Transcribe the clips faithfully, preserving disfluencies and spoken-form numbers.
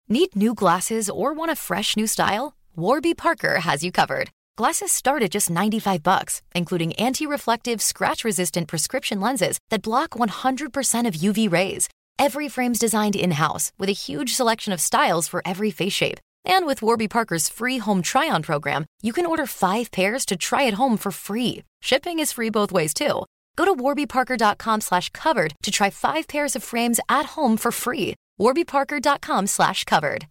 Need new glasses or want a fresh new style? Warby Parker has you covered. Glasses start at just ninety-five bucks, including anti-reflective, scratch-resistant prescription lenses that block one hundred percent of U V rays. Every frame's designed in-house with a huge selection of styles for every face shape. And with Warby Parker's free home try-on program, you can order five pairs to try at home for free. Shipping is free both ways, too. Go to warbyparker.com slash covered to try five pairs of frames at home for free. warbyparker.com slash covered.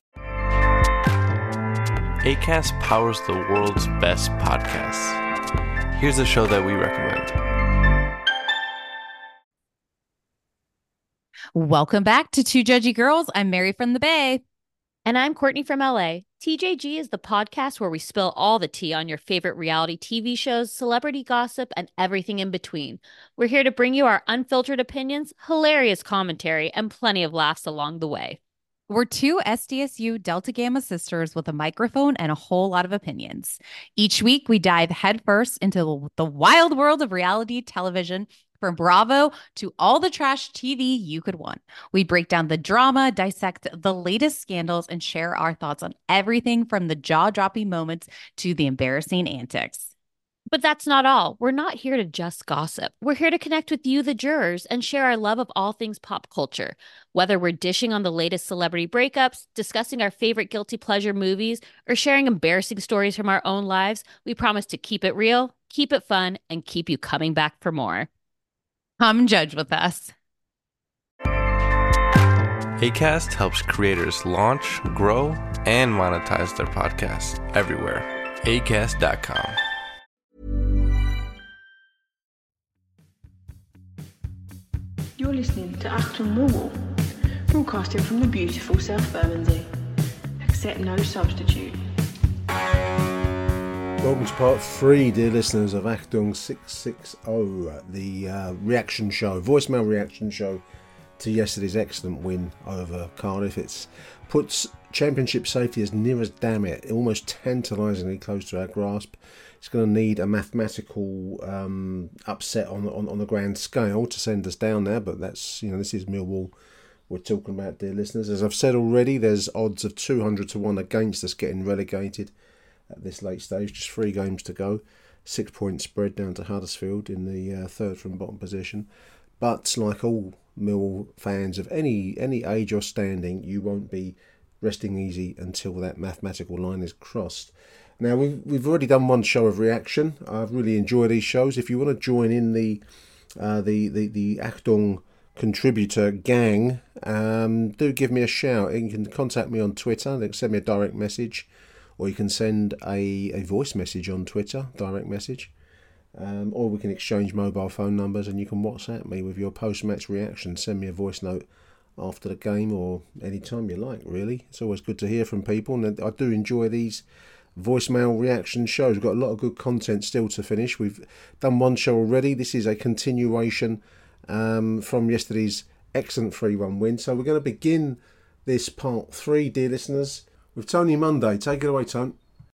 Acast powers the world's best podcasts. Here's a show that we recommend. Welcome back to Two Judgy Girls. I'm Mary from the Bay. And I'm Courtney from L A. T J G is the podcast where we spill all the tea on your favorite reality T V shows, celebrity gossip, and everything in between. We're here to bring you our unfiltered opinions, hilarious commentary, and plenty of laughs along the way. We're two S D S U Delta Gamma sisters with a microphone and a whole lot of opinions. Each week, we dive headfirst into the wild world of reality television, from Bravo to all the trash T V you could want. We break down the drama, dissect the latest scandals, and share our thoughts on everything from the jaw-dropping moments to the embarrassing antics. But that's not all. We're not here to just gossip. We're here to connect with you, the jurors, and share our love of all things pop culture. Whether we're dishing on the latest celebrity breakups, discussing our favorite guilty pleasure movies, or sharing embarrassing stories from our own lives, we promise to keep it real, keep it fun, and keep you coming back for more. Come judge with us. Acast helps creators launch, grow, and monetize their podcasts everywhere. acast dot com. You're listening to Achtung Millwall, broadcasting from the beautiful South Bermondsey. Accept no substitute. Welcome to part three, dear listeners, of Achtung six sixty, the uh, reaction show, voicemail reaction show to yesterday's excellent win over Cardiff. It's puts championship safety as near as, damn it, almost tantalisingly close to our grasp. It's going to need a mathematical um, upset on, on on the grand scale to send us down there, but that's, you know, this is Millwall we're talking about, dear listeners. As I've said already, there's odds of two hundred to one against us getting relegated at this late stage. Just three games to go. Six point spread down to Huddersfield in the uh, third from bottom position. But like all Millwall fans of any any age or standing, you won't be resting easy until that mathematical line is crossed. Now, we've, we've already done one show of reaction. I've really enjoyed these shows. If you want to join in the uh, the, the, the Achtung contributor gang, um, do give me a shout. You can contact me on Twitter. Send me a direct message. Or you can send a, a voice message on Twitter, direct message. Um, or we can exchange mobile phone numbers and you can WhatsApp me with your post-match reaction. Send me a voice note after the game or any time you like, really. It's always good to hear from people, and I do enjoy these voicemail reaction shows. We've got a lot of good content still to finish. We've done one show already. This is a continuation um, from yesterday's excellent three one win. So we're going to begin this part three, dear listeners, with Tony Monday. Take it away, Tony.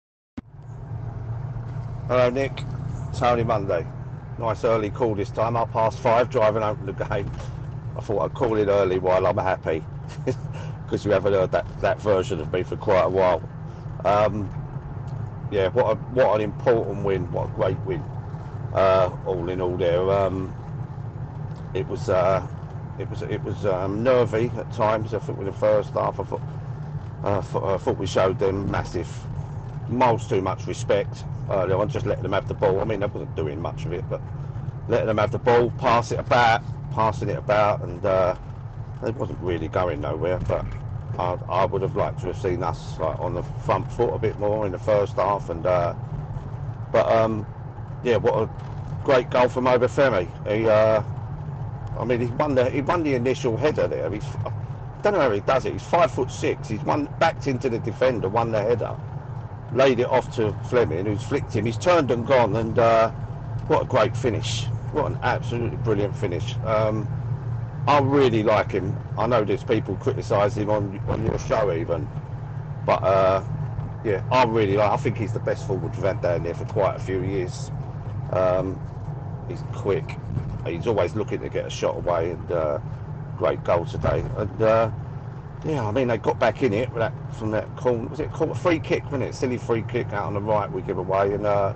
Hello, Nick. Tony Monday. Nice early call this time, half past five, driving home from the game. I thought I'd call it early while I'm happy, because you haven't heard that, that version of me for quite a while. Um, yeah, what a, what an important win, what a great win. Uh, all in all, there, um, it was uh, it was it was um, nervy at times. I think with the first half, I thought. Uh, I thought we showed them massive, miles too much respect early on, just letting them have the ball. I mean, I wasn't doing much of it, but letting them have the ball, pass it about, passing it about, and uh, it wasn't really going nowhere. But I, I would have liked to have seen us like, on the front foot a bit more in the first half. And uh, but um, yeah, what a great goal from Obafemi. He, uh, I mean, he won the he won the initial header there. He's, I don't know how he does it. He's five foot six. He's one backed into the defender, won the header, laid it off to Fleming, who's flicked him. He's turned and gone, and uh, what a great finish! What an absolutely brilliant finish. Um, I really like him. I know there's people criticise him on on your show even, but uh, yeah, I really like. I think he's the best forward we've had down there for quite a few years. Um, he's quick. He's always looking to get a shot away, and. Uh, Great goal today, and uh, yeah, I mean, they got back in it with that, from that corner. Was it called a free kick, wasn't it? Silly free kick out on the right we give away. And uh,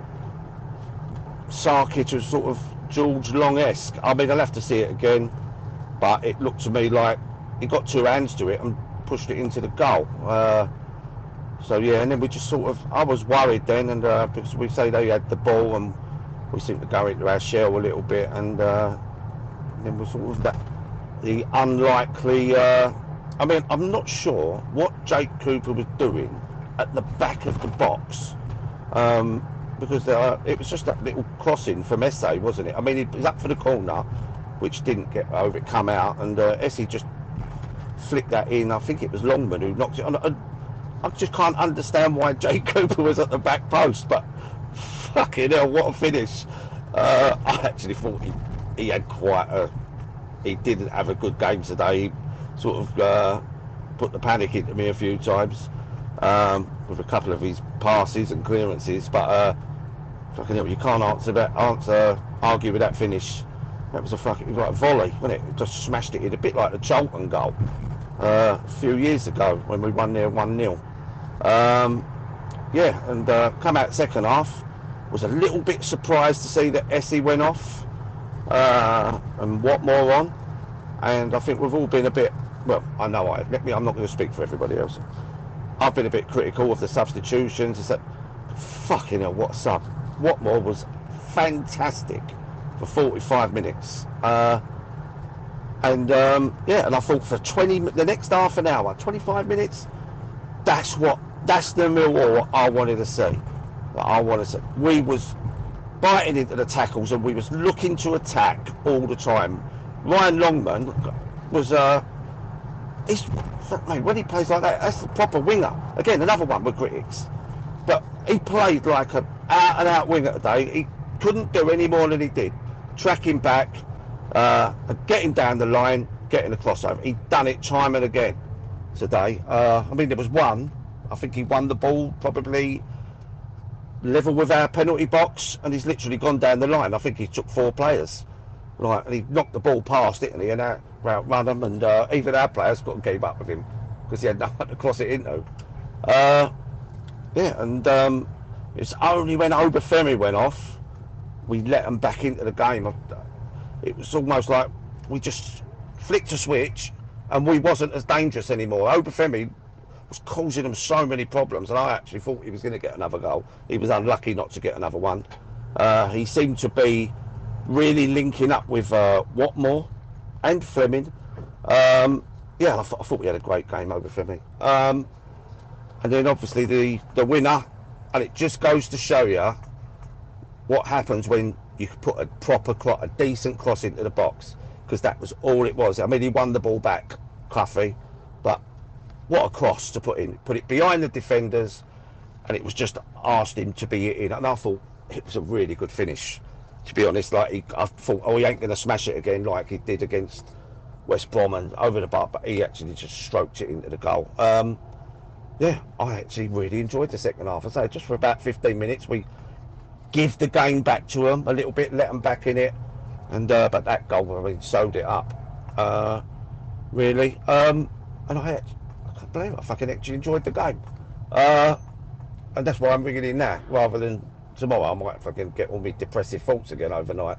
Sarkic was sort of George Long-esque. I mean, I'll have to see it again, but it looked to me like he got two hands to it and pushed it into the goal. Uh, so, yeah, and then we just sort of, I was worried then, and uh, because we say they had the ball and we seemed to go into our shell a little bit, and uh, then we sort of that, the unlikely, uh, I mean, I'm not sure what Jake Cooper was doing at the back of the box, um, because uh, it was just that little crossing from Esse, wasn't it? I mean, it was up for the corner, which didn't get over, it come out, and uh, Esse just flicked that in. I think it was Longman who knocked it on. I, I just can't understand why Jake Cooper was at the back post, but fucking hell, what a finish. Uh, I actually thought he, he had quite a, he didn't have a good game today. He sort of uh, put the panic into me a few times um, with a couple of his passes and clearances, but uh, fucking hell, you can't answer that, answer, argue with that finish. That was a fucking like volley, wasn't it? It just smashed it in, a bit like the Charlton goal uh, a few years ago when we won there one nil. Um, yeah, and uh, come out second half, was a little bit surprised to see that Esse went off uh, and Watmore on, and I think we've all been a bit, well, I know I, let me, I'm not going to speak for everybody else. I've been a bit critical of the substitutions. It's that, fucking hell, what a sub. Watmore was fantastic for forty-five minutes. Uh, and um, yeah, and I thought for twenty, the next half an hour, twenty-five minutes, that's what, that's the Millwall I wanted to see. I wanted to see. We was biting into the tackles and we was looking to attack all the time. Ryan Longman was, uh, he's, mate, when he plays like that, that's the proper winger. Again, another one with critics. But he played like a out and out winger today. He couldn't do any more than he did. Tracking back, uh, getting down the line, getting the crossover. He'd done it time and again today. Uh, I mean, there was one, I think he won the ball probably level with our penalty box, and he's literally gone down the line. I think he took four players, right, and he knocked the ball past it, and he and out, outrun them, and uh, even our players got to keep up with him because he had nothing to cross it into. Uh, yeah, and um, it's only when Obafemi went off we let them back into the game. It was almost like we just flicked a switch and we wasn't as dangerous anymore. Obafemi was causing them so many problems, and I actually thought he was going to get another goal. He was unlucky not to get another one. Uh, he seemed to be really linking up with uh, Watmore and Fleming. Um, yeah, I, th- I thought we had a great game, Obafemi. Um, and then obviously the, the winner, and it just goes to show you what happens when you put a proper, a decent cross into the box, because that was all it was. I mean, he won the ball back, Cloughie, but what a cross to put in. Put it behind the defenders, and it was just asked him to be in. And I thought it was a really good finish, to be honest. Like he, I thought, oh, he ain't going to smash it again like he did against West Brom and over the bar, but he actually just stroked it into the goal. Um, yeah, I actually really enjoyed the second half. I say just for about fifteen minutes, we give the game back to them a little bit, let them back in it, and uh, but that goal, I mean, sewed it up, uh, really. Um, and I, I can't believe it, I fucking actually enjoyed the game, uh, and that's why I'm ringing in now, rather than tomorrow. I might fucking get all my depressive thoughts again overnight.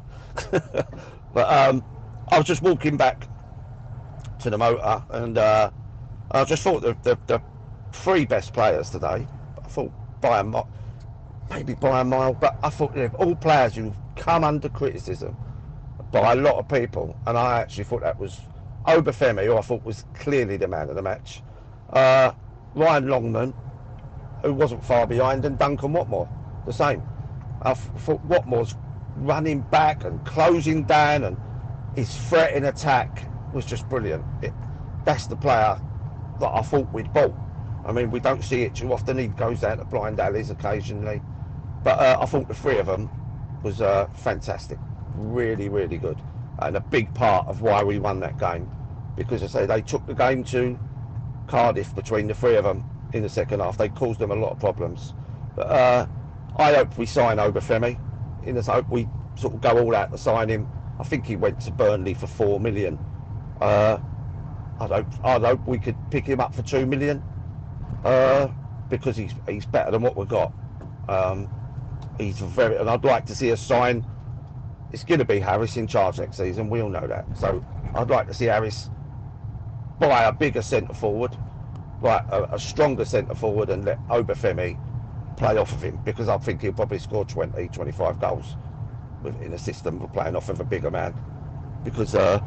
But um, I was just walking back to the motor, and uh, I just thought the, the, the three best players today, I thought by a mile, maybe by a mile, but I thought, you know, all players who've come under criticism by a lot of people, and I actually thought that was Obafemi, who I thought was clearly the man of the match, uh, Ryan Longman, who wasn't far behind, and Duncan Watmore, the same. I thought Watmore's running back and closing down, and his threat in attack was just brilliant. It, that's the player that I thought we'd bought. I mean, we don't see it too often. He goes down to blind alleys occasionally, but uh, I thought the three of them was uh, fantastic, really, really good, and a big part of why we won that game, because I say they took the game to Cardiff between the three of them in the second half. They caused them a lot of problems, but uh, I hope we sign Obafemi. In this, I hope we sort of go all out to sign him. I think he went to Burnley for four million. Uh, I'd hope, I'd hope we could pick him up for two million uh, because he's he's better than what we've got. Um, he's very, and I'd like to see us sign. It's going to be Harris in charge next season. We all know that. So I'd like to see Harris buy a bigger centre forward, like a, a stronger centre forward, and let Obafemi play off of him, because I think he'll probably score twenty, twenty-five goals with, in a system of playing off of a bigger man, because uh,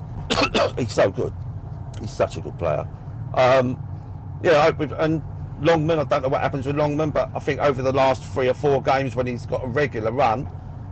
he's so good. He's such a good player. Um, yeah, and Longman, I don't know what happens with Longman, but I think over the last three or four games when he's got a regular run,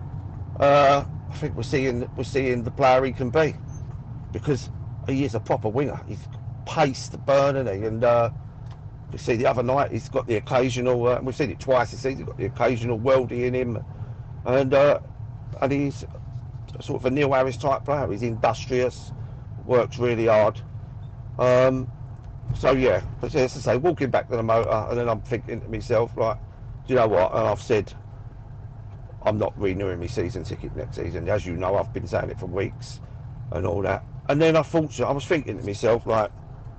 uh, I think we're seeing we're seeing the player he can be, because he is a proper winger. He's pace to burn, isn't he? And uh, we see the other night he's got the occasional. Uh, we've seen it twice this season. He's got the occasional worldie in him, and uh, and he's sort of a Neil Harris type player. He's industrious, works really hard. Um, so yeah, but as I say, walking back to the motor, and then I'm thinking to myself, like, do you know what? And I've said, I'm not renewing my season ticket next season. As you know, I've been saying it for weeks and all that. And then I thought, I was thinking to myself, like,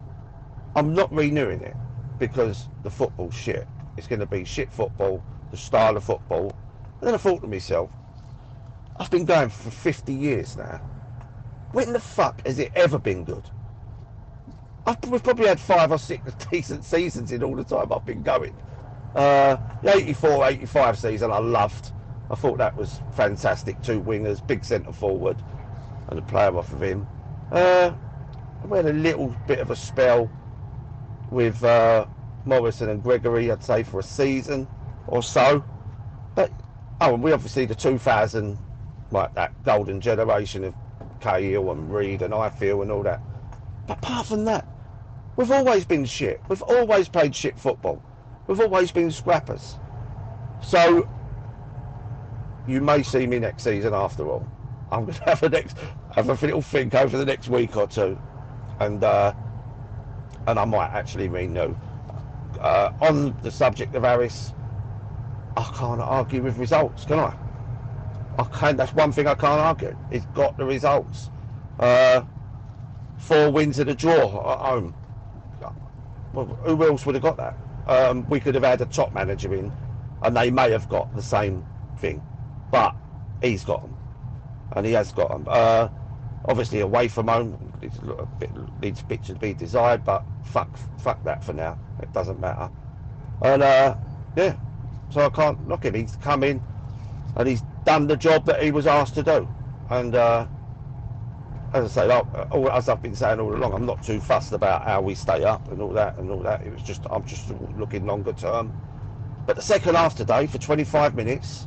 I'm not renewing it because the football's shit. It's going to be shit football, the style of football. And then I thought to myself, I've been going for fifty years now. When the fuck has it ever been good? I've, we've probably had five or six decent seasons in all the time I've been going. Uh, the eighty-four eighty-five season I loved. I thought that was fantastic. Two wingers, big centre forward, and a player off of him. Uh, we had a little bit of a spell with uh, Morrison and Gregory, I'd say, for a season or so. But oh, and we obviously the two thousand, like that golden generation of Cahill and Reed and Ifield and all that. But apart from that, we've always been shit. We've always played shit football. We've always been scrappers. So you may see me next season after all. I'm going to have a next, have a little think over the next week or two, and uh, and I might actually renew. Uh, on the subject of Harris, I can't argue with results, can I? I can't. That's one thing I can't argue. He's got the results. Uh, four wins and a draw at home. Well, who else would have got that? Um, we could have had a top manager in, and they may have got the same thing, but he's got them. And he has got them. Uh, obviously, away from home, it's a bit, needs a bit to be desired, but fuck, fuck that for now. It doesn't matter. And uh, yeah, so I can't knock him. He's come in and he's done the job that he was asked to do. And uh, as I say, all, as I've been saying all along, I'm not too fussed about how we stay up and all that and all that. It was just, I'm just looking longer term. But the second half today, for twenty-five minutes,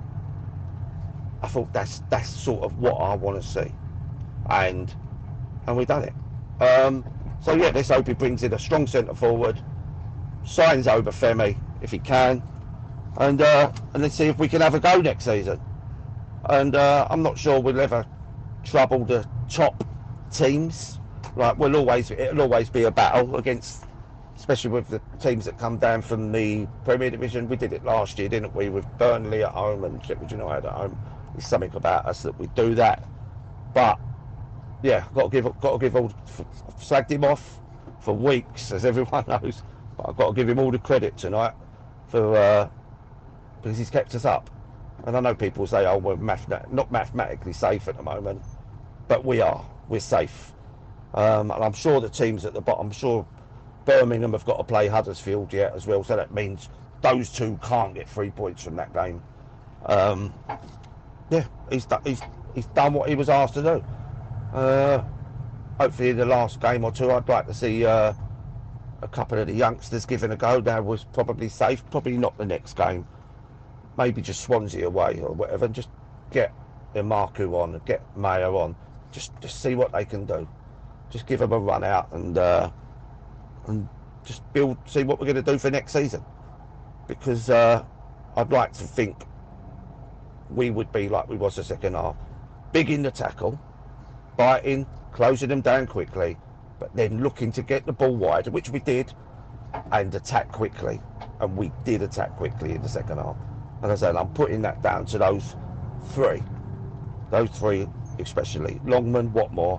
I thought that's that's sort of what I want to see, and and we've done it. Um, so yeah, let's hope he brings in a strong centre forward, signs Obafemi if he can, and uh, and let's see if we can have a go next season. And uh, I'm not sure we'll ever trouble the top teams. Like we'll always it'll always be a battle against, especially with the teams that come down from the Premier Division. We did it last year, didn't we, with Burnley at home and Sheffield United at home. There's something about us that we do that, but yeah, got to give got to give all. I've slagged him off for weeks, as everyone knows, but I've got to give him all the credit tonight for uh, because he's kept us up. And I know people say, "Oh, we're math- not mathematically safe at the moment," but we are. We're safe, um, and I'm sure the teams at the bottom. I'm sure Birmingham have got to play Huddersfield yet as well, so that means those two can't get three points from that game. Um, Yeah, he's done, he's he's done what he was asked to do. Uh, hopefully, in the last game or two, I'd like to see uh, a couple of the youngsters giving a go. That was probably safe. Probably not the next game. Maybe just Swansea away or whatever. Just get Marku on, get Mayer on. Just just see what they can do. Just give them a run out and uh, and just build. See what we're going to do for next season. Because uh, I'd like to think we would be like we was the second half, big in the tackle, biting, closing them down quickly, but then looking to get the ball wide, which we did, and attack quickly. And we did attack quickly in the second half. And as I said, I'm putting that down to those three, those three especially, Longman, Watmore,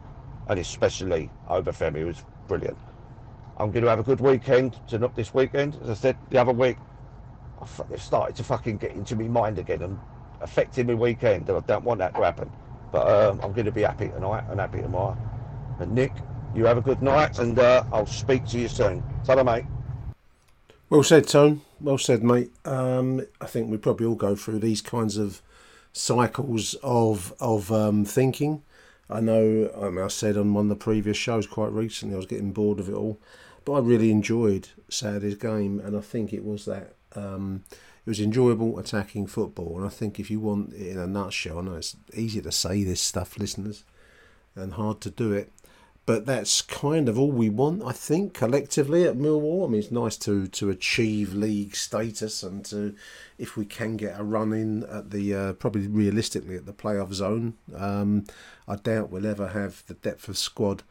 and especially Obafemi, who was brilliant. I'm going to have a good weekend, to not this weekend. As I said the other week, I've started to fucking get into my mind again and affecting my weekend. I don't want that to happen. But um, I'm going to be happy tonight and happy tomorrow. And Nick, you have a good night, and uh, I'll speak to you soon. Ta-ra, mate. Well said, Tone. Well said, mate. Um, I think we probably all go through these kinds of cycles of of um, thinking. I know, I, mean, I said on one of the previous shows quite recently, I was getting bored of it all, but I really enjoyed Saturday's game, and I think it was that um, it was enjoyable attacking football. And I think if you want it in a nutshell, I know it's easy to say this stuff, listeners, and hard to do it, but that's kind of all we want, I think, collectively at Millwall. I mean, it's nice to, to achieve league status and to, if we can get a run in at the, uh, probably realistically at the playoff zone. Um, I doubt we'll ever have the depth of squad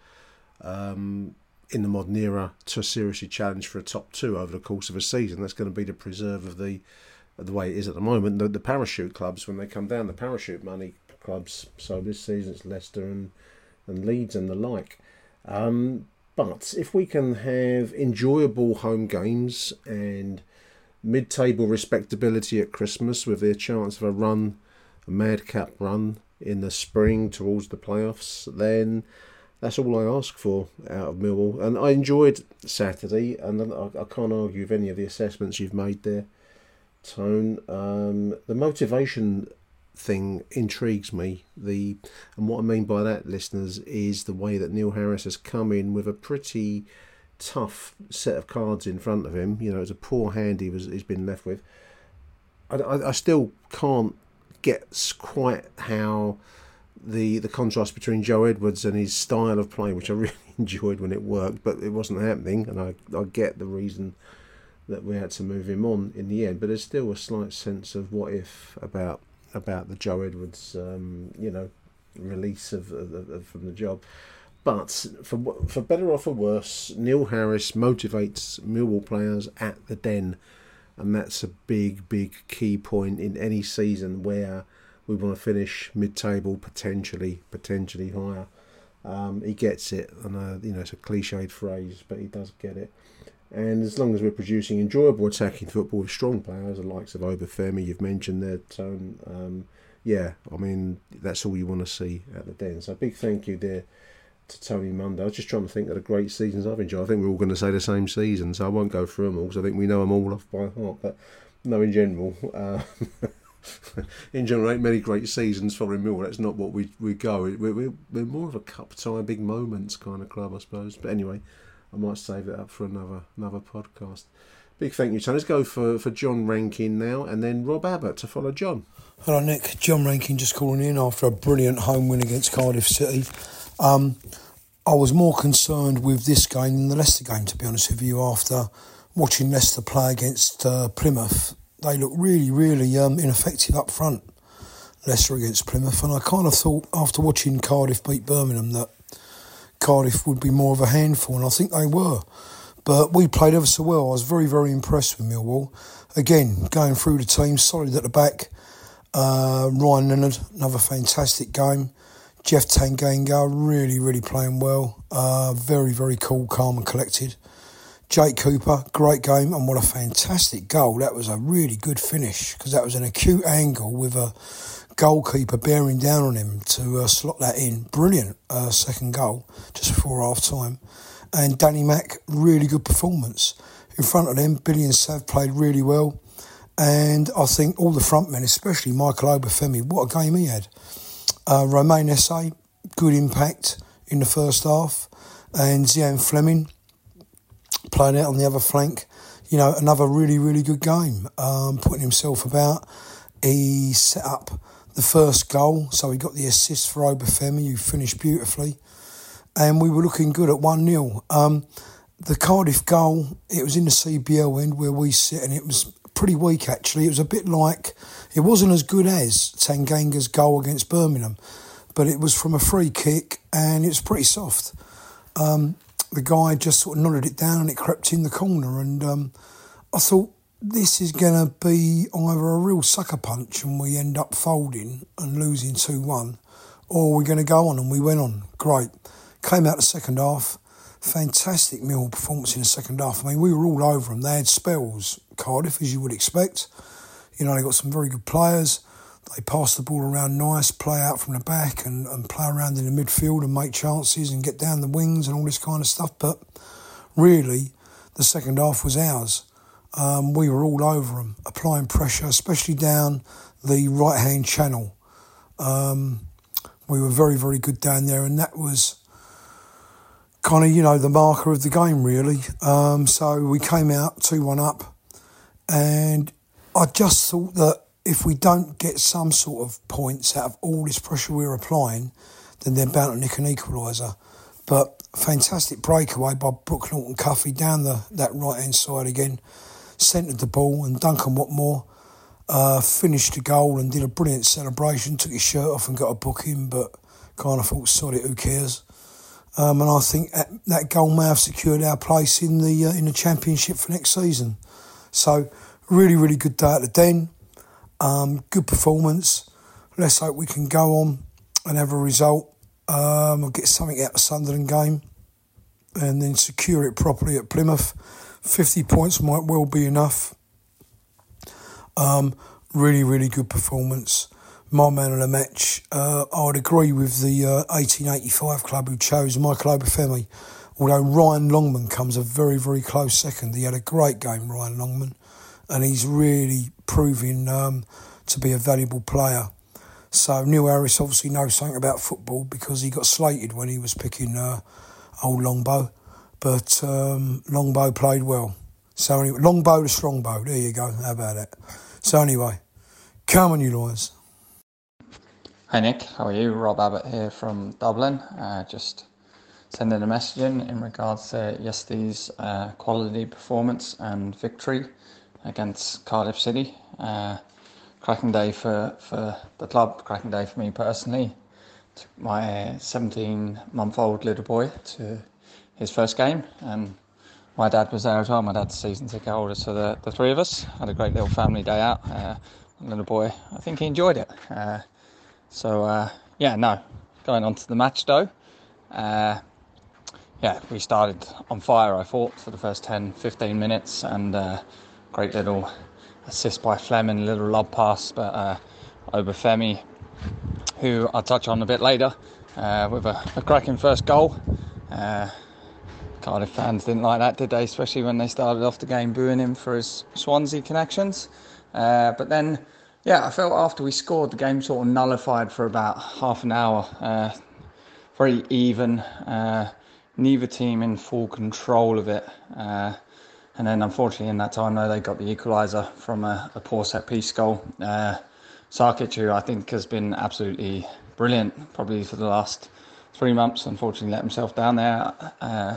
um, in the modern era to seriously challenge for a top two over the course of a season. That's going to be the preserve of the, of the way it is at the moment. The, the parachute clubs, when they come down, the parachute money clubs, so this season it's Leicester and, and Leeds and the like. Um, but if we can have enjoyable home games and mid-table respectability at Christmas with their chance of a run, a madcap run in the spring towards the playoffs, then that's all I ask for out of Millwall. And I enjoyed Saturday, and I, I can't argue with any of the assessments you've made there, Tone. Um, the motivation thing intrigues me. The and what I mean by that, listeners, is the way that Neil Harris has come in with a pretty tough set of cards in front of him. You know, it's a poor hand he was he's been left with. I, I, I still can't get quite how the the contrast between Joe Edwards and his style of play, which I really enjoyed when it worked, but it wasn't happening, and I, I get the reason that we had to move him on in the end, but there's still a slight sense of what if about about the Joe Edwards, um, you know, release of, of, of from the job. But for for better or for worse, Neil Harris motivates Millwall players at the Den, and that's a big, big key point in any season where we want to finish mid-table, potentially, potentially higher. Um, he gets it, and uh, you know, it's a cliched phrase, but he does get it. And as long as we're producing enjoyable attacking football with strong players, the likes of Obafemi, you've mentioned there, Tone, um, yeah, I mean, that's all you want to see at the Den. So a big thank you there to Tony Munday. I was just trying to think of the great seasons I've enjoyed. I think we're all going to say the same season, so I won't go through them all, because I think we know them all off by heart. But no, in general, uh, in general, ain't many great seasons following Millwall. That's not what we we go. We're, we're, we're more of a cup tie, big moments kind of club, I suppose. But anyway, I might save it up for another another podcast. Big thank you, Tony. Let's go for, for John Rankin now, and then Rob Abbott to follow John. Hello, Nick. John Rankin just calling in after a brilliant home win against Cardiff City. Um, I was more concerned with this game than the Leicester game, to be honest with you. After watching Leicester play against uh, Plymouth, they looked really, really um, ineffective up front, Leicester against Plymouth. And I kind of thought, after watching Cardiff beat Birmingham, that Cardiff would be more of a handful, and I think they were. But we played ever so well. I was very, very impressed with Millwall. Again, going through the team, solid at the back. Uh, Ryan Leonard, another fantastic game. Jeff Tanganga, really, really playing well. Uh, very, very cool, calm and collected. Jake Cooper, great game, and what a fantastic goal. That was a really good finish, because that was an acute angle with a goalkeeper bearing down on him to uh, slot that in. Brilliant uh, second goal, just before half-time. And Danny Mack, really good performance. In front of them, Billy and Sav played really well. And I think all the front men, especially Michael Obafemi, what a game he had. Uh, Romain Esse, good impact in the first half. And Zian Fleming playing out on the other flank. You know, another really, really good game. Um, putting himself about. He set up the first goal, so he got the assist for Obafemi, who finished beautifully. And we were looking good at one nil. Um, the Cardiff goal, it was in the C B L end where we sit, and it was pretty weak, actually. It was a bit like, it wasn't as good as Tanganga's goal against Birmingham, but it was from a free kick, and it was pretty soft. Um, the guy just sort of nodded it down, and it crept in the corner, and um, I thought, this is going to be either a real sucker punch and we end up folding and losing two one, or we're going to go on, and we went on. Great. Came out the second half, fantastic Millwall performance in the second half. I mean, we were all over them. They had spells, Cardiff, as you would expect. You know, they got some very good players. They pass the ball around nice, play out from the back and, and play around in the midfield and make chances and get down the wings and all this kind of stuff. But really, the second half was ours. Um, we were all over them, applying pressure, especially down the right-hand channel. Um, we were very, very good down there, and that was kind of, you know, the marker of the game, really. Um, so we came out two one up, and I just thought that if we don't get some sort of points out of all this pressure we're applying, then they're bound to nick an equaliser. But fantastic breakaway by Brooke Norton-Cuffy down the that right-hand side again, centred the ball, and Duncan Watmore uh, finished the goal and did a brilliant celebration, took his shirt off and got a booking, but kind of thought, sod it, who cares? Um, and I think that, that goal may have secured our place in the uh, in the Championship for next season. So, really, really good day at the Den. Um, good performance. Let's hope we can go on and have a result. Um, or get something out of the Sunderland game and then secure it properly at Plymouth. fifty points might well be enough. Um, really, really good performance. My man of the match, uh, I would agree with the uh, eighteen eighty-five club who chose Michael Obafemi, although Ryan Longman comes a very, very close second. He had a great game, Ryan Longman, and he's really proving um, to be a valuable player. So Neil Harris obviously knows something about football because he got slated when he was picking uh, old Longbow. But um, Longbow played well. So anyway, Longbow to Strongbow, there you go, how about that? So anyway, come on you lawyers. Hi Nick, how are you? Rob Abbott here from Dublin. Uh, just sending a message in in regards to yesterday's uh, quality performance and victory against Cardiff City. Uh, cracking day for, for the club, cracking day for me personally. Took my seventeen-month-old little boy to his first game, and my dad was there as well. My dad's season ticket holder, so the, the three of us had a great little family day out. Uh, little boy, I think he enjoyed it. Uh, so, uh, yeah, no, going on to the match though. Uh, yeah, we started on fire, I thought, for the first ten, fifteen minutes, and uh, great little assist by Fleming, little lob pass, but uh, Obafemi, who I'll touch on a bit later, uh, with a, a cracking first goal. Uh, Cardiff fans didn't like that, did they? Especially when they started off the game booing him for his Swansea connections. Uh, but then, yeah, I felt after we scored, the game sort of nullified for about half an hour. Uh, very even, uh, neither team in full control of it. Uh, and then, unfortunately, in that time, though, they got the equaliser from a, a poor set-piece goal. Uh, Sarkic, who I think has been absolutely brilliant, probably for the last three months, unfortunately let himself down there uh,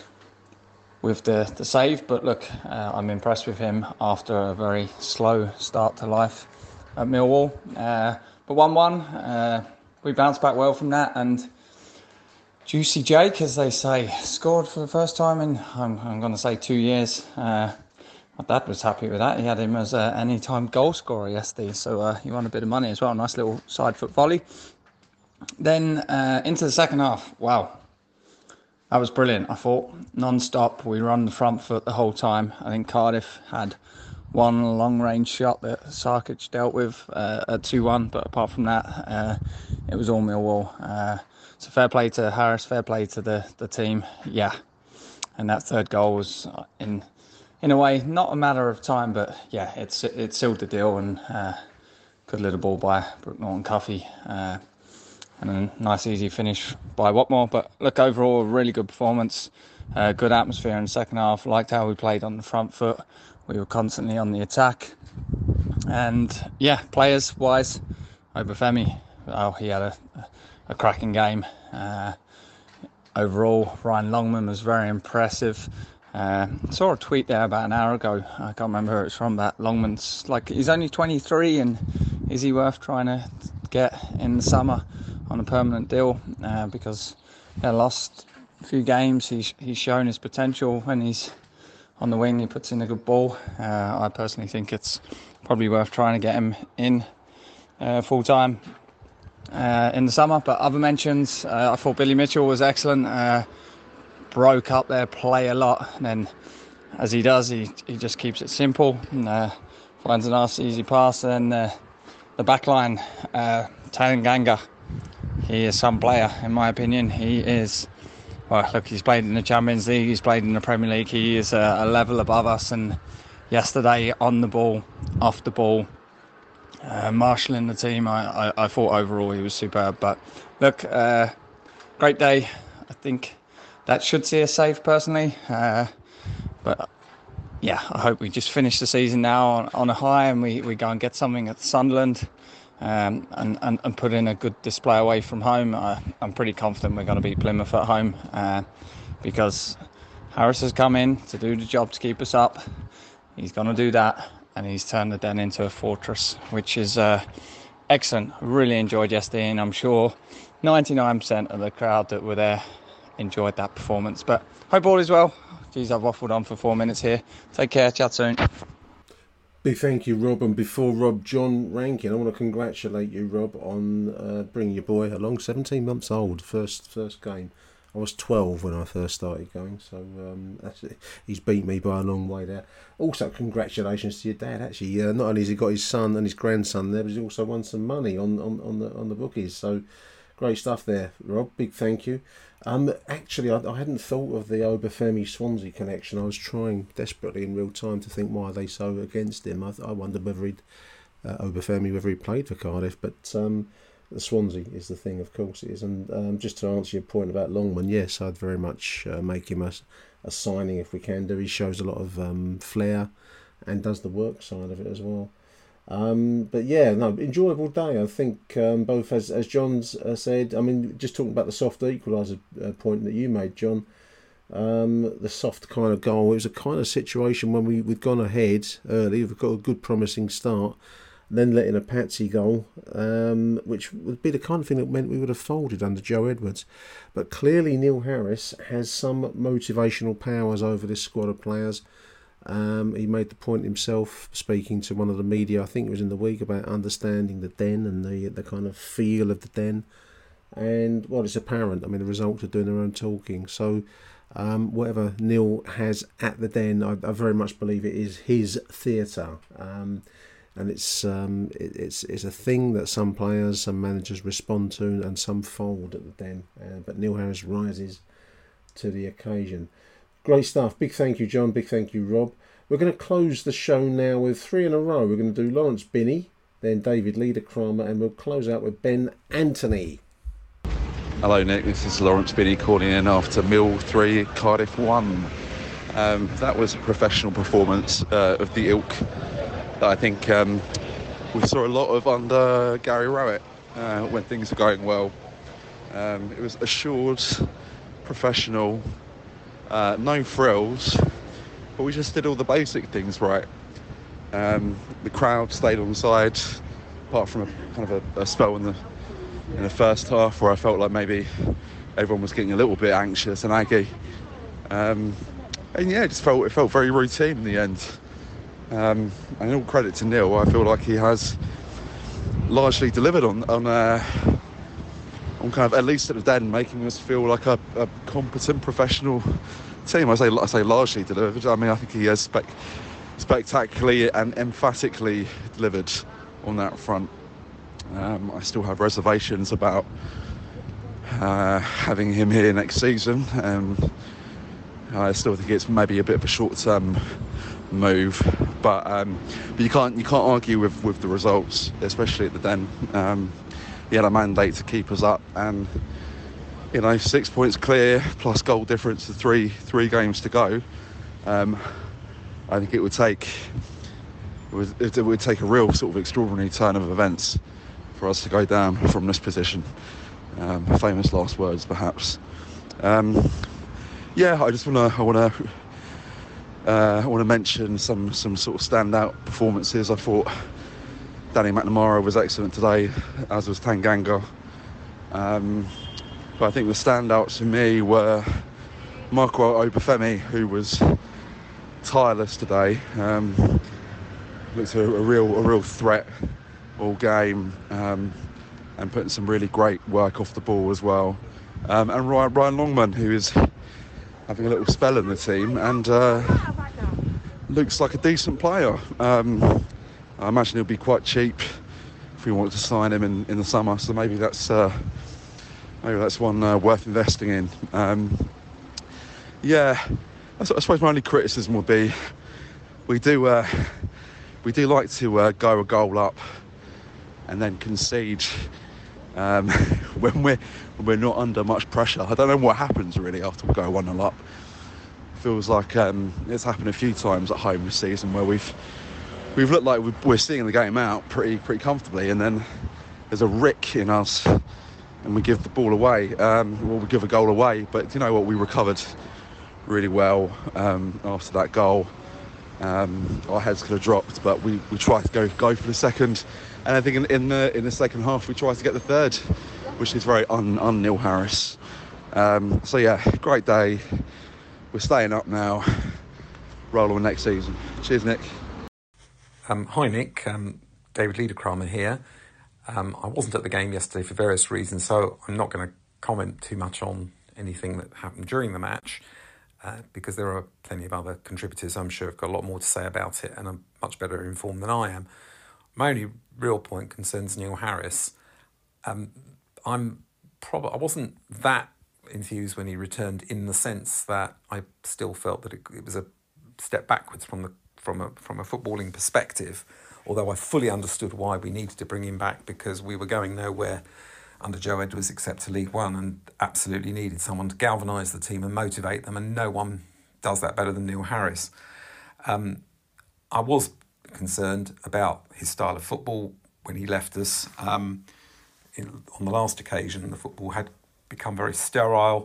with the, the save. But look, uh, I'm impressed with him after a very slow start to life at Millwall. Uh, but one one, uh, we bounced back well from that, and Juicy Jake, as they say, scored for the first time in, I'm, I'm going to say, two years. Uh, my dad was happy with that. He had him as an anytime goal scorer yesterday, so uh, he won a bit of money as well. Nice little side foot volley. Then uh, into the second half, wow, that was brilliant. I thought non-stop, we run the front foot the whole time. I think Cardiff had one long-range shot that Sarkic dealt with uh, at two one, but apart from that, uh, it was all Millwall. Uh, so fair play to Harris, fair play to the, the team, yeah. And that third goal was, in in a way, not a matter of time, but yeah, it's it sealed the deal, and uh, good little ball by Brooke Norton-Cuffy. Uh, And a nice easy finish by Watmore. But look, overall, a really good performance. Uh, good atmosphere in the second half. Liked how we played on the front foot. We were constantly on the attack. And yeah, players-wise, Obafemi, oh, he had a, a cracking game. Uh, overall, Ryan Longman was very impressive. Uh, saw a tweet there about an hour ago. I can't remember who it's from. That Longman's like, he's only twenty-three, and is he worth trying to get in the summer on a permanent deal? Uh, because yeah, last few games he's he's shown his potential. When he's on the wing, he puts in a good ball. Uh, I personally think it's probably worth trying to get him in uh, full time. uh, in the summer. But other mentions, uh, I thought Billy Mitchell was excellent. Uh, broke up their play a lot, and then as he does, he he just keeps it simple and uh, finds a nice easy pass. And uh, the back line, uh, Tanganga, he is some player in my opinion. He is, well, look, he's played in the Champions League, he's played in the Premier League, he is a, a level above us. And yesterday, on the ball, off the ball, uh, marshalling the team, I, I, I thought overall he was superb. But look, uh, great day. I think that should see us safe personally. Uh, but yeah, I hope we just finish the season now on, on a high, and we, we go and get something at Sunderland, um, and, and, and put in a good display away from home. I, I'm pretty confident we're going to beat Plymouth at home, uh, because Harris has come in to do the job to keep us up. He's going to do that, and he's turned the Den into a fortress, which is uh, excellent. Really enjoyed yesterday, and I'm sure ninety-nine percent of the crowd that were there enjoyed that performance. But hope all is well. Geez, I've waffled on for four minutes here. Take care, chat soon. Big thank you, Rob. And before Rob, John Rankin, I want to congratulate you, Rob, on uh, bringing your boy along. seventeen months old, first first game. I was twelve when I first started going, so um, that's it. He's beat me by a long way there. Also, congratulations to your dad. Actually, uh, not only has he got his son and his grandson there, but he's also won some money on, on, on the on the bookies. So great stuff there, Rob. Big thank you. Um, actually, I, I hadn't thought of the Obafemi Swansea connection. I was trying desperately in real time to think why are they so against him. I, I wondered whether he'd uh, Obafemi whether he played for Cardiff, but um, the Swansea is the thing, of course it is. And um, just to answer your point about Longman, yes, I'd very much uh, make him a, a signing if we can do. He shows a lot of um, flair and does the work side of it as well. Um, but yeah, no, enjoyable day. I think um, both, as as John's uh, said, I mean, just talking about the soft equaliser uh, point that you made, John, um, the soft kind of goal, it was a kind of situation when we, we'd gone ahead early, we've got a good promising start, then letting a patsy goal, um, which would be the kind of thing that meant we would have folded under Joe Edwards. But clearly Neil Harris has some motivational powers over this squad of players. Um, he made the point himself, speaking to one of the media, I think it was in the week, about understanding the Den and the the kind of feel of the Den. And, well, it's apparent. I mean, the result of doing their own talking. So, um, whatever Neil has at the Den, I, I very much believe it is his theatre. Um, and it's um, it, it's it's a thing that some players, some managers respond to, and some fold at the Den. Uh, but Neil Harris rises to the occasion. Great stuff. Big thank you, John. Big thank you, Rob. We're going to close the show now with three in a row. We're going to do Lawrence Binney, then David Lieder-Kramer, and we'll close out with Ben Anthony. Hello, Nick. This is Lawrence Binney calling in after Mill three, Cardiff one. Um, that was a professional performance uh, of the ilk that I think um, we saw a lot of under Gary Rowett uh, when things were going well. Um, it was assured, professional, Uh, no frills, but we just did all the basic things right. Um, the crowd stayed on side, apart from a kind of a, a spell in the in the first half where I felt like maybe everyone was getting a little bit anxious and aggy. Um, and yeah, it just felt it felt very routine in the end. Um, and all credit to Neil, I feel like he has largely delivered on on. Uh, on kind of, at least at the Den, making us feel like a, a competent professional team. I say I say largely delivered. I mean, I think he has spec, spectacularly and emphatically delivered on that front. Um, I still have reservations about uh, having him here next season. Um, I still think it's maybe a bit of a short-term move, but um, but you can't you can't argue with, with the results, especially at the Den. Um, He had a mandate to keep us up, and you know, six points clear plus goal difference to three three games to go. Um, I think it would take it would, it would take a real sort of extraordinary turn of events for us to go down from this position. Um, famous last words, perhaps. Um, yeah, I just want to I want to uh, I want to mention some some sort of standout performances. I thought Danny McNamara was excellent today, as was Tanganga. Um, but I think the standouts for me were Marco Obafemi, who was tireless today. Um, looked a, a real, a real threat all game, um, and putting some really great work off the ball as well. Um, and Ryan, Ryan Longman, who is having a little spell in the team and uh, looks like a decent player. Um, I imagine he'll be quite cheap if we wanted to sign him in, in the summer, so maybe that's uh, maybe that's one uh, worth investing in. Um, yeah, I, I suppose my only criticism would be we do uh, we do like to uh, go a goal up and then concede um, when we're when we're not under much pressure. I don't know what happens really after we go one nil up. Feels like um, it's happened a few times at home this season where we've we've looked like we're seeing the game out pretty pretty comfortably, and then there's a rick in us and we give the ball away, um, or we give a goal away. But you know what, we recovered really well um, after that goal. Um, our heads could have dropped, but we, we tried to go go for the second, and I think in, in the in the second half we tried to get the third, which is very un, un Neil Harris. Um, so yeah, great day. We're staying up now. Roll on next season. Cheers, Nick. Um, hi, Nick. Um, David Liederkramer here. Um, I wasn't at the game yesterday for various reasons, so I'm not going to comment too much on anything that happened during the match, uh, because there are plenty of other contributors, I'm sure, have got a lot more to say about it and are much better informed than I am. My only real point concerns Neil Harris. Um, I'm prob- I wasn't that enthused when he returned, in the sense that I still felt that it, it was a step backwards from the from a from a footballing perspective, although I fully understood why we needed to bring him back, because we were going nowhere under Joe Edwards except to League One, and absolutely needed someone to galvanise the team and motivate them, and no one does that better than Neil Harris. Um, I was concerned about his style of football when he left us. Um, in, on the last occasion, the football had become very sterile.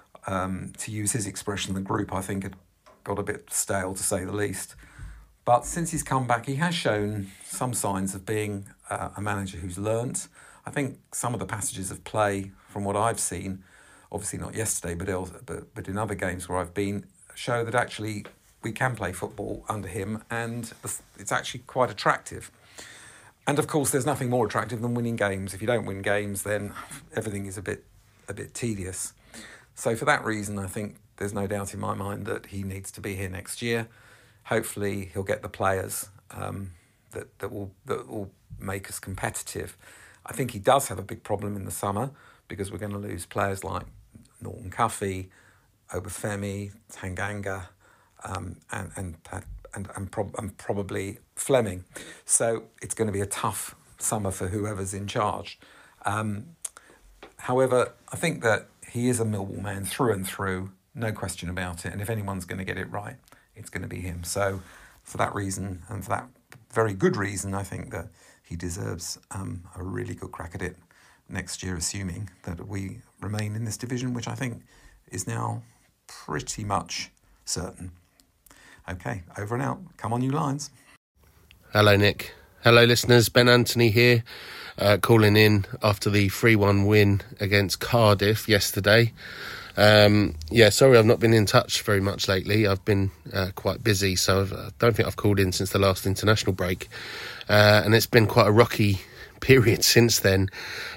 Um, to use his expression, the group, I think, had got a bit stale, to say the least. But since he's come back, he has shown some signs of being uh, a manager who's learnt. I think some of the passages of play, from what I've seen, obviously not yesterday, but else, but, but in other games where I've been, show that actually we can play football under him, and it's actually quite attractive. And of course, there's nothing more attractive than winning games. If you don't win games, then everything is a bit a bit tedious. So for that reason, I think there's no doubt in my mind that he needs to be here next year. Hopefully he'll get the players um, that, that will that will make us competitive. I think he does have a big problem in the summer, because we're going to lose players like Norton Cuffy, Obafemi, Tanganga, um, and and and and, prob- and probably Fleming. So it's going to be a tough summer for whoever's in charge. Um, however, I think that he is a Millwall man through and through, no question about it. And if anyone's going to get it right, it's going to be him. So for that reason, and for that very good reason, I think that he deserves um, a really good crack at it next year, assuming that we remain in this division, which I think is now pretty much certain. Okay, over and out. Come on, you Lions. Hello, Nick. Hello, listeners. Ben Anthony here, uh, calling in after the three one win against Cardiff yesterday. Um, yeah, sorry I've not been in touch very much lately. I've been uh, quite busy, so I've, I don't think I've called in since the last international break. Uh, and it's been quite a rocky period since then.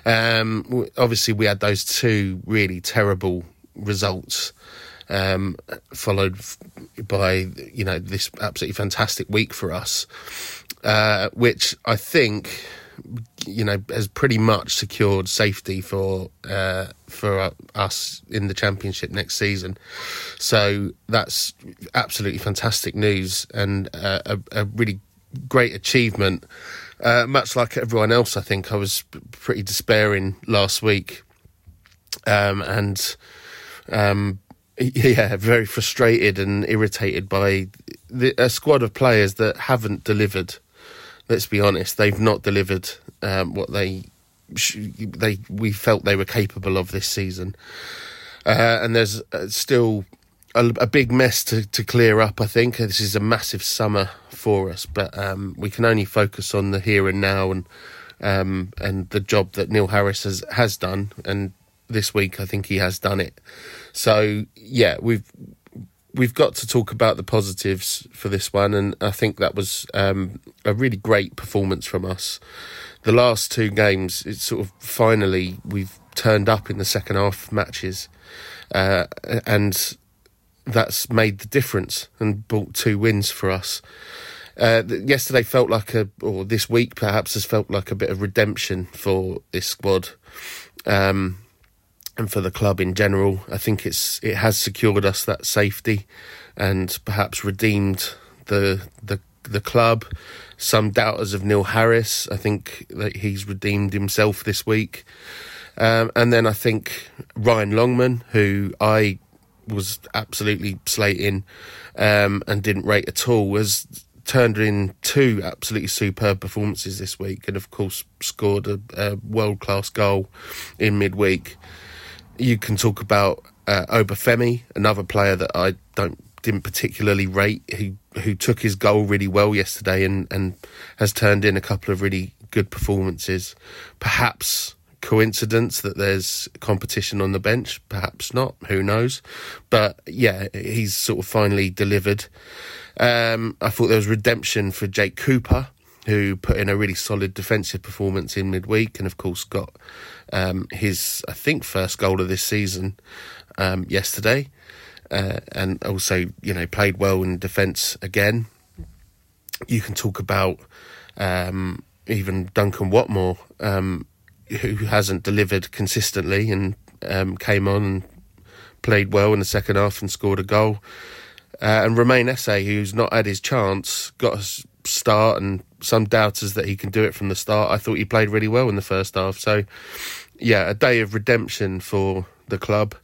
Um, obviously, we had those two really terrible results, um, followed by, you know, this absolutely fantastic week for us, uh, which I think, you know, has pretty much secured safety for uh, for us in the Championship next season. So that's absolutely fantastic news, and uh, a, a really great achievement. Uh, much like everyone else, I think I was pretty despairing last week, um, and um, yeah, very frustrated and irritated by the, a squad of players that haven't delivered. Let's be honest, they've not delivered um, what they they we felt they were capable of this season, uh, and there's uh, still a, a big mess to, to clear up. I think this is a massive summer for us, but um, we can only focus on the here and now, and um, and the job that Neil Harris has has done. And this week, I think he has done it. So yeah, we've we've got to talk about the positives for this one, and I think that was um, a really great performance from us. The last two games, it's sort of finally we've turned up in the second half matches, uh, and that's made the difference and brought two wins for us. Uh, yesterday felt like a, or this week perhaps has felt like a bit of redemption for this squad. Um, And for the club in general. I think it's it has secured us that safety and perhaps redeemed the the the club. Some doubters of Neil Harris, I think that he's redeemed himself this week. Um, and then I think Ryan Longman, who I was absolutely slating um, and didn't rate at all, has turned in two absolutely superb performances this week, and of course scored a, a world-class goal in midweek. You can talk about uh, Obafemi, another player that I don't didn't particularly rate, who who took his goal really well yesterday and, and has turned in a couple of really good performances. Perhaps coincidence that there's competition on the bench, perhaps not, who knows. But yeah, he's sort of finally delivered. Um, I thought there was redemption for Jake Cooper, who put in a really solid defensive performance in midweek and of course got um, his, I think, first goal of this season um, yesterday, uh, and also, you know, played well in defence again. You can talk about um, even Duncan Watmore, um, who hasn't delivered consistently and um, came on and played well in the second half and scored a goal. Uh, and Romain Esse, who's not had his chance, got a start, and some doubters that he can do it from the start. I thought he played really well in the first half. So, yeah, a day of redemption for the club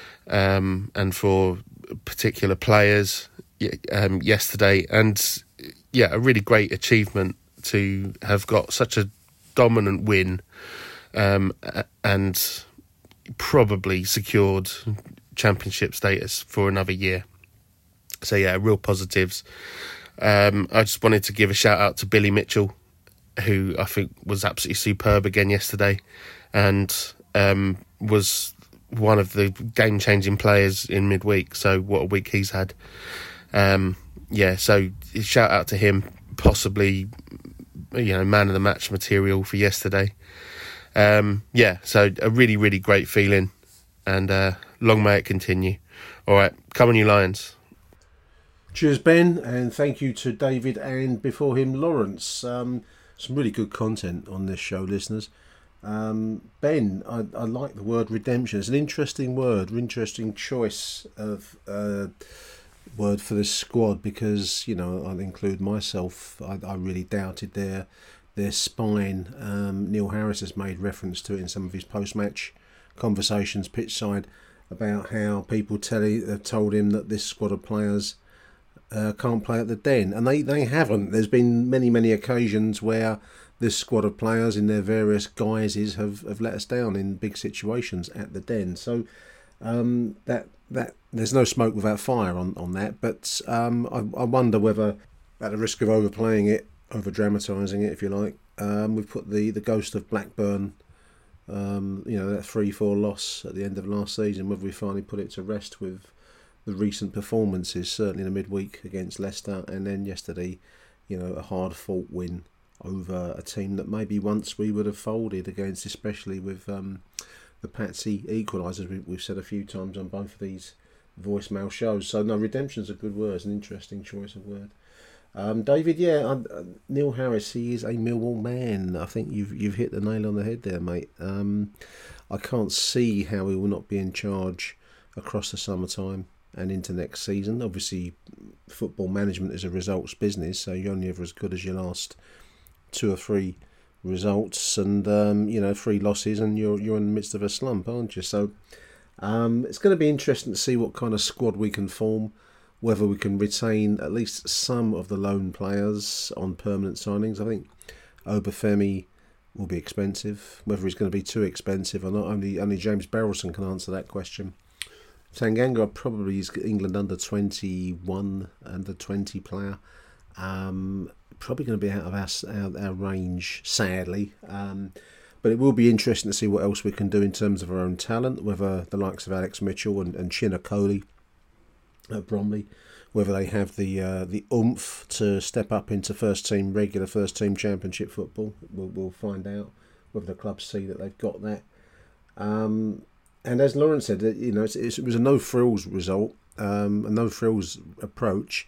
um, and for particular players um, yesterday. And, yeah, a really great achievement to have got such a dominant win um, and probably secured championship status for another year. So, yeah, real positives. Um, I just wanted to give a shout out to Billy Mitchell, who I think was absolutely superb again yesterday and um, was one of the game-changing players in midweek. So what a week he's had. Um, yeah, so shout out to him, possibly, you know, man of the match material for yesterday. Um, yeah, so a really, really great feeling, and uh, long may it continue. All right, come on you Lions. Cheers, Ben, and thank you to David and before him, Lawrence. Um, some really good content on this show, listeners. Um, Ben, I, I like the word redemption. It's an interesting word, interesting choice of uh, word for this squad because, you know, I'll include myself. I, I really doubted their their spine. Um, Neil Harris has made reference to it in some of his post-match conversations, pitch side, about how people tell he, have told him that this squad of players Uh, can't play at the Den, and they, they haven't. There's been many, many occasions where this squad of players in their various guises have, have let us down in big situations at the Den. So um, that that there's no smoke without fire on, on that, but um, I, I wonder whether, at the risk of overplaying it, over-dramatising it if you like, um, we've put the, the ghost of Blackburn, um, you know, that three four loss at the end of last season, whether we finally put it to rest with the recent performances, certainly in the midweek against Leicester, and then yesterday, you know, a hard-fought win over a team that maybe once we would have folded against, especially with um, the Patsy equalisers we've said a few times on both of these voicemail shows. So, no, redemption's a good word. It's an interesting choice of word. Um, David, yeah, uh, Neil Harris, he is a Millwall man. I think you've you've hit the nail on the head there, mate. Um, I can't see how he will not be in charge across the summertime and into next season. Obviously, football management is a results business, so you're only ever as good as your last two or three results, and um, you know, three losses, and you're you're in the midst of a slump, aren't you? So um, it's going to be interesting to see what kind of squad we can form, whether we can retain at least some of the loan players on permanent signings. I think Obafemi will be expensive. Whether he's going to be too expensive or not, only only James Berylson can answer that question. Tanganga probably is England under twenty-one, under twenty player. Um, probably going to be out of our, our, our range, sadly. Um, but it will be interesting to see what else we can do in terms of our own talent, whether the likes of Alex Mitchell and, and Chinna Coley at Bromley. Whether they have the uh, the oomph to step up into first team, regular first team championship football, we'll, we'll find out. Whether the clubs see that they've got that. Um, and as Lawrence said, you know, it's, it's, it was a no frills result, um, a no frills approach.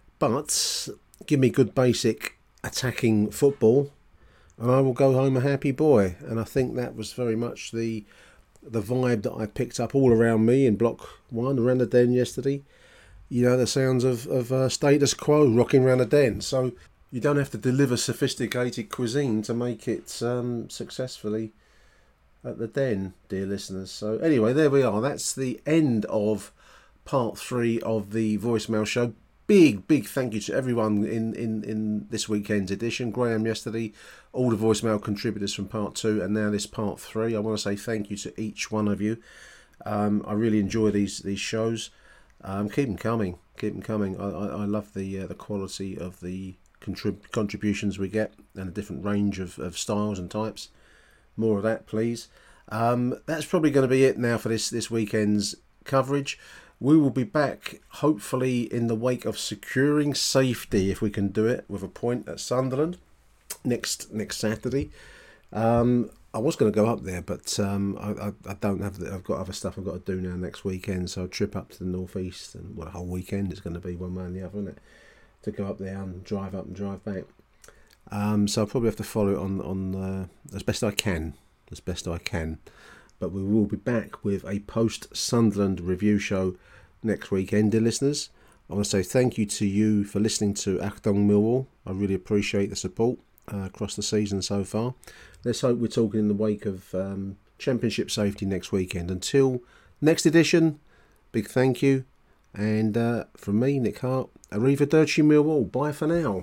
But give me good basic attacking football, and I will go home a happy boy. And I think that was very much the the vibe that I picked up all around me in Block One around the Den yesterday. You know, the sounds of, of uh, status quo rocking around the Den. So you don't have to deliver sophisticated cuisine to make it um, successfully at the Den, dear listeners. So anyway, there we are. That's the end of part three of the voicemail show. Big, big thank you to everyone in, in, in this weekend's edition. Graham yesterday, all the voicemail contributors from part two, and now this part three. I want to say thank you to each one of you. Um, I really enjoy these these shows. Um, keep them coming. Keep them coming. I, I, I love the uh, the quality of the contrib- contributions we get and a different range of, of styles and types. More of that, please. Um, that's probably going to be it now for this, this weekend's coverage. We will be back, hopefully, in the wake of securing safety, if we can do it, with a point at Sunderland next next Saturday. Um, I was going to go up there, but um, I, I, I don't have. The, I've got other stuff I've got to do now next weekend, so a trip up to the northeast, and what well, a whole weekend is going to be one way and the other, isn't it? To go up there and drive up and drive back. Um, so I'll probably have to follow it on on uh, as best I can, as best I can. But we will be back with a post-Sunderland review show next weekend, dear listeners. I want to say thank you to you for listening to Achtung Millwall. I really appreciate the support uh, across the season so far. Let's hope we're talking in the wake of um, championship safety next weekend. Until next edition, big thank you. And uh, from me, Nick Hart, Arrivederci Millwall. Bye for now.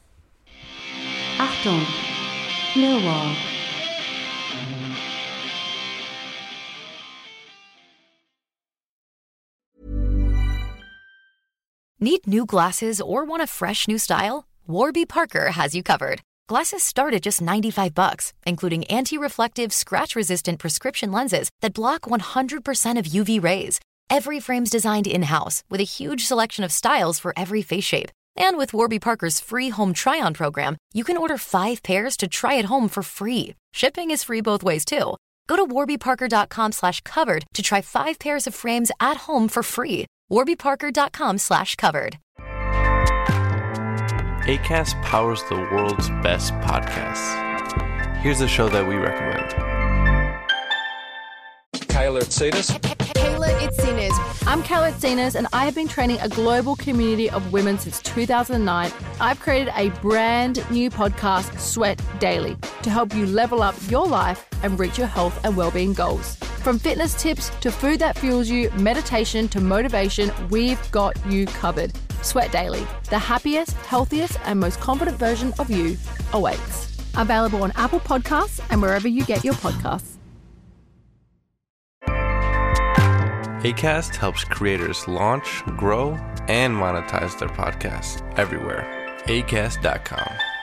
Achtung, Millwall. Need new glasses or want a fresh new style? Warby Parker has you covered. Glasses start at just ninety-five bucks, including anti-reflective, scratch-resistant prescription lenses that block one hundred percent of U V rays. Every frame's designed in-house with a huge selection of styles for every face shape. And with Warby Parker's free home try-on program, you can order five pairs to try at home for free. Shipping is free both ways, too. Go to warbyparker.com slash covered to try five pairs of frames at home for free. warbyparker.com slash covered. Acast powers the world's best podcasts. Here's a show that we recommend. Kayla Itsinas. Kayla Itsinas. I'm Kayla Itsinas, and I have been training a global community of women since two thousand nine. I've created a brand new podcast, Sweat Daily, to help you level up your life and reach your health and well-being goals. From fitness tips to food that fuels you, meditation to motivation, we've got you covered. Sweat Daily, the happiest, healthiest, and most confident version of you awaits. Available on Apple Podcasts and wherever you get your podcasts. Acast helps creators launch, grow, and monetize their podcasts everywhere. acast dot com.